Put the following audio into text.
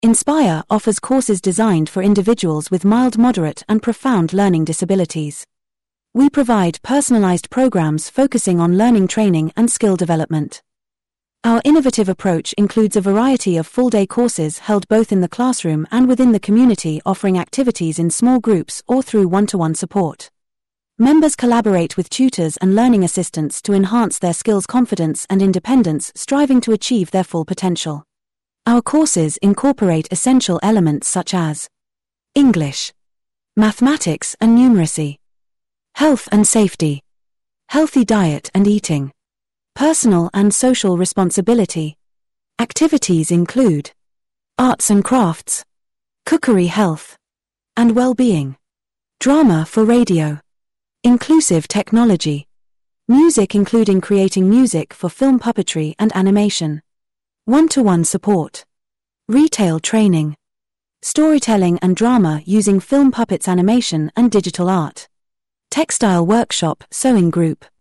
Inspire offers courses designed for individuals with mild, moderate, and profound learning disabilities. We provide personalized programs focusing on learning training and skill development. Our innovative approach includes a variety of full-day courses held both in the classroom and within the community, offering activities in small groups or through one-to-one support. Members collaborate with tutors and learning assistants to enhance their skills, confidence, and independence, striving to achieve their full potential. Our courses incorporate essential elements such as English, mathematics and numeracy, health and safety, healthy diet and eating, personal and social responsibility. Activities include arts and crafts, cookery, health and well-being, drama for radio, inclusive technology, music including creating music for film, puppetry and animation, one-to-one support, retail training, storytelling and drama using film, puppets, animation and digital art, textile workshop, sewing group.